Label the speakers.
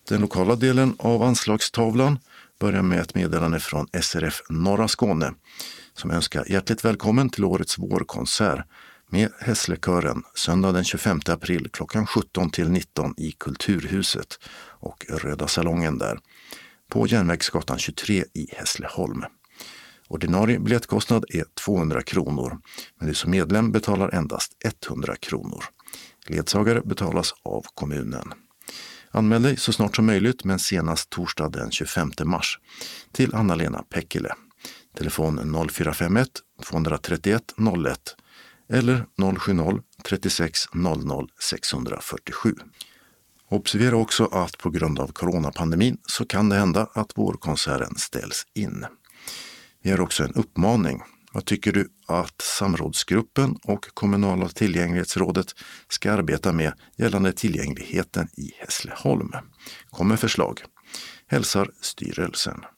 Speaker 1: Den lokala delen av anslagstavlan börjar med ett meddelande från SRF Norra Skåne som önskar hjärtligt välkommen till årets vårkonsert med Hässlekören söndag den 25 april klockan 17 till 19 i Kulturhuset och Röda salongen där på Järnvägsgatan 23 i Hässleholm. Ordinarie biljettkostnad är 200 kronor, men du som medlem betalar endast 100 kronor. Ledsagare betalas av kommunen. Anmäl dig så snart som möjligt, men senast torsdag den 25 mars till Anna-Lena Pekkele. Telefon 0451 231 01 eller 070 36 00 647. Observera också att på grund av coronapandemin så kan det hända att vårkonserten ställs in. Vi har också en uppmaning. Vad tycker du att samrådsgruppen och kommunala tillgänglighetsrådet ska arbeta med gällande tillgängligheten i Hässleholm? Kommer förslag. Hälsar styrelsen.